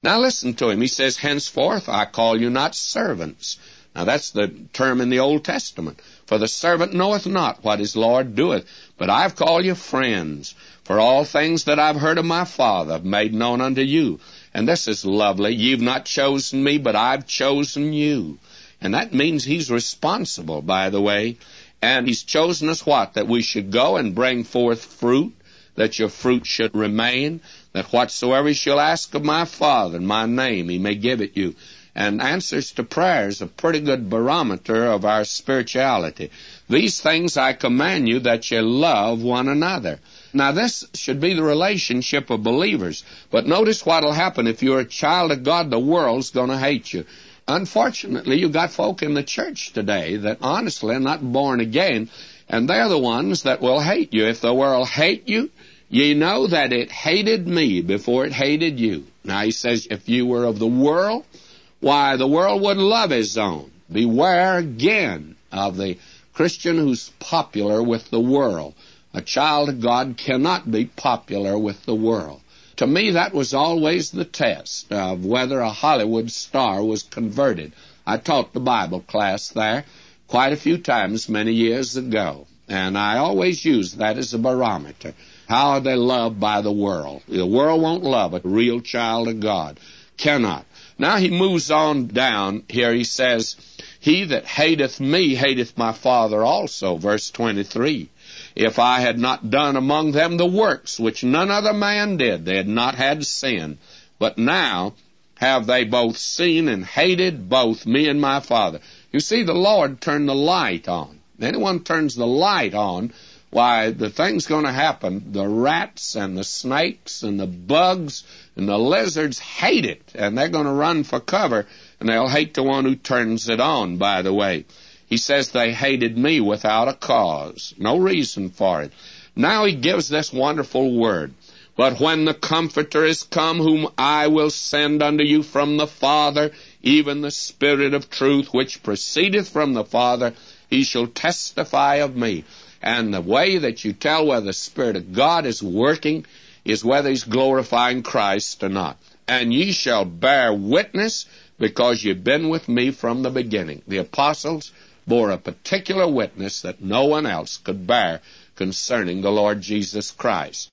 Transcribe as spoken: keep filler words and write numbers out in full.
Now listen to him. He says, henceforth I call you not servants. Now that's the term in the Old Testament. For the servant knoweth not what his Lord doeth, but I've called you friends. For all things that I've heard of my Father I've made known unto you. And this is lovely. You've not chosen me, but I've chosen you. And that means he's responsible, by the way. And he's chosen us what? That we should go and bring forth fruit, that your fruit should remain, that whatsoever you shall ask of my Father in my name, he may give it you. And answers to prayer is a pretty good barometer of our spirituality. These things I command you, that you love one another. Now this should be the relationship of believers. But notice what will happen if you're a child of God. The world's going to hate you. Unfortunately, you've got folk in the church today that honestly are not born again, and they're the ones that will hate you. If the world hate you, ye know that it hated me before it hated you. Now he says, if you were of the world, why, the world would love his own. Beware again of the Christian who's popular with the world. A child of God cannot be popular with the world. To me, that was always the test of whether a Hollywood star was converted. I taught the Bible class there quite a few times many years ago, and I always used that as a barometer. How are they loved by the world? The world won't love a real child of God. Cannot. Now he moves on down here. He says, he that hateth me hateth my Father also. Verse twenty-three. If I had not done among them the works which none other man did, they had not had sin. But now have they both seen and hated both me and my Father. You see, the Lord turned the light on. Anyone turns the light on, why, the thing's going to happen. The rats and the snakes and the bugs and the lizards hate it, and they're going to run for cover, and they'll hate the one who turns it on, by the way. He says they hated me without a cause, no reason for it. Now he gives this wonderful word. But when the Comforter is come, whom I will send unto you from the Father, even the Spirit of truth, which proceedeth from the Father, he shall testify of me. And the way that you tell whether the Spirit of God is working is whether he's glorifying Christ or not. And ye shall bear witness, because you've been with me from the beginning. The apostles bore a particular witness that no one else could bear concerning the Lord Jesus Christ.